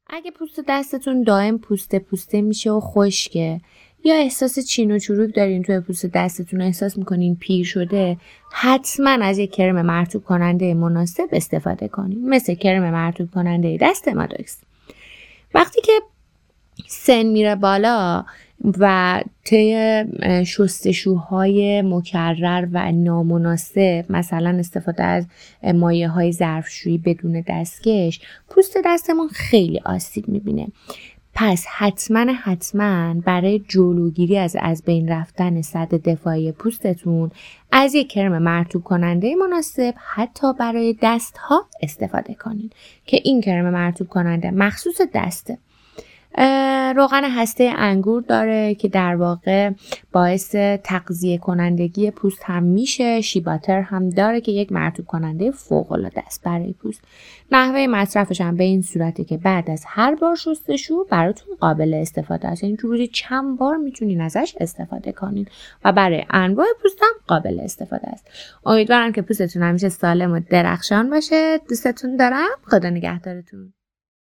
اگه پوست دستتون دائم پوسته میشه و خشکه یا احساس چین و چروک دارین توی پوست دستتون، احساس میکنین پیر شده، حتما از یک کرم مرطوب کننده مناسب استفاده کنین، مثل کرم مرطوب کننده دست مادوکس. وقتی که سن میره بالا و طی شستشوهای مکرر و نامناسب، مثلا استفاده از مایع‌های ظرفشویی بدون دستکش، پوست دستمون خیلی آسیب میبینه. پس حتما برای جلوگیری از بین رفتن سد دفاعی پوستتون از یک کرم مرطوب کننده مناسب حتی برای دستها استفاده کنین که این کرم مرطوب کننده مخصوص دسته. روغن هسته انگور داره که در واقع باعث تغذیه کنندگی پوست هم میشه. شیباتر هم داره که یک مرطوب کننده فوق العاده است برای پوست. نحوه مصرفش هم به این صورته که بعد از هر بار شستشو براتون قابل استفاده است، یعنی تو روزی چند بار میتونین ازش استفاده کنین و برای انواع پوست هم قابل استفاده است. امیدوارم که پوستتون همیشه سالم و درخشان باشه. دوستتون دارم. خدا نگهدارتون.